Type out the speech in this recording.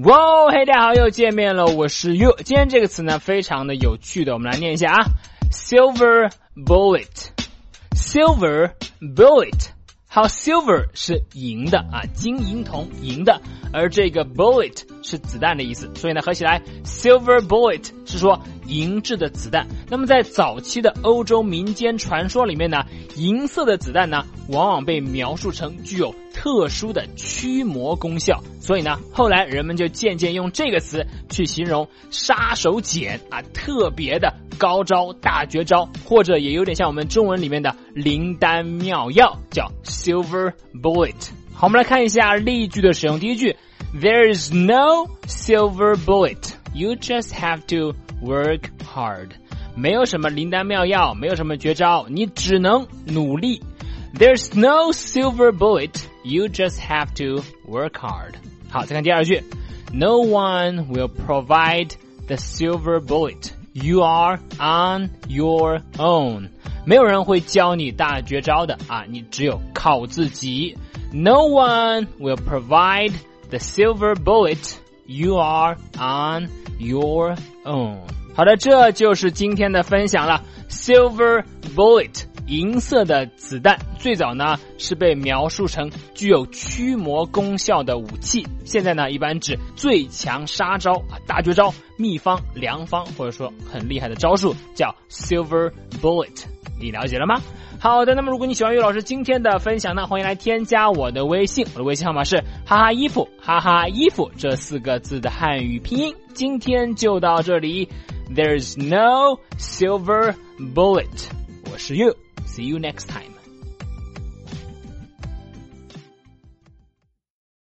哇，嘿，大家好，又见面了，我是 You。今天这个词呢，非常的有趣的，我们来念一下啊 ，silver bullet。silver bullet。好 ，silver 是银的啊，金银铜银的，而这个 bullet 是子弹的意思，所以呢合起来 silver bullet 是说银质的子弹。那么在早期的欧洲民间传说里面呢，银色的子弹呢往往被描述成具有特殊的驱魔功效，所以呢后来人们就渐渐用这个词去形容杀手锏啊，特别的高招大绝招，或者也有点像我们中文里面的灵丹妙药，叫 silver bullet。 好，我们来看一下例句的使用。第一句 There is no silver bullet, you just have to work hard。 没有什么灵丹妙药，没有什么绝招，你只能努力。 There's no silver bullet, you just have to work hard。 好，再看第二句 No one will provide the silver bullet,You are on your own。 没有人会教你大绝招的啊，你只有靠自己。 No one will provide the silver bullet. You are on your own。 好的，这就是今天的分享了。 Silver bullet， 银色的子弹，最早呢是被描述成具有驱魔功效的武器，现在呢一般指最强杀招啊，大绝招、秘方、良方，或者说很厉害的招数，叫 silver bullet。 你了解了吗？好的，那么如果你喜欢岳老师今天的分享呢，欢迎来添加我的微信，我的微信号码是哈哈衣服，哈哈衣服这4个字的汉语拼音。今天就到这里， There's no silver bullet。 我是 You， See you next time。